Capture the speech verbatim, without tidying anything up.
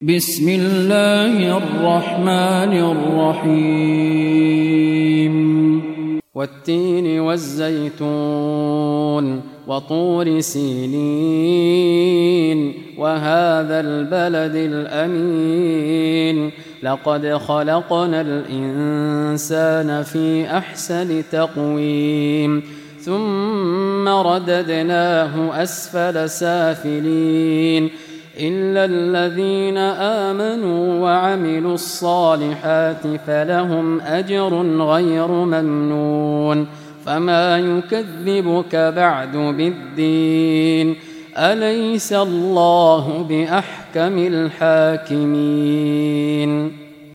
بسم الله الرحمن الرحيم والتين والزيتون وطور سينين وهذا البلد الأمين لقد خلقنا الإنسان في أحسن تقويم ثم رددناه أسفل سافلين إلا الذين آمنوا وعملوا الصالحات فلهم أجر غير ممنون فما يكذبك بعد بالدين أليس الله بأحكم الحاكمين